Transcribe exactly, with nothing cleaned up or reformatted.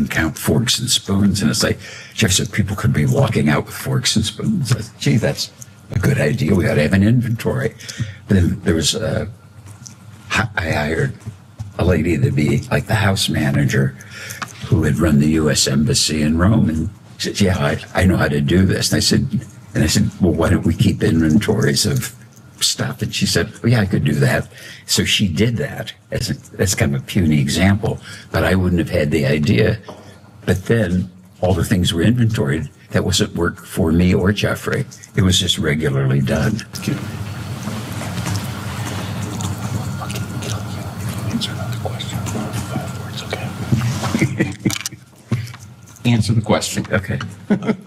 and count forks and spoons. And it's like, Jeff said, people could be walking out with forks and spoons. I said, gee, that's a good idea. We ought to have an inventory. But then there was, uh, I hired a lady to be like the house manager who had run the U S Embassy in Rome. And she said, yeah, I, I know how to do this. And I said, and I said, well, why don't we keep inventories of stuff? And she said, well, yeah, I could do that. So she did that as a, that's kind of a puny example, but I wouldn't have had the idea. But then all the things were inventoried. That wasn't work for me or Jeffrey. It was just regularly done. Answer the question. Okay.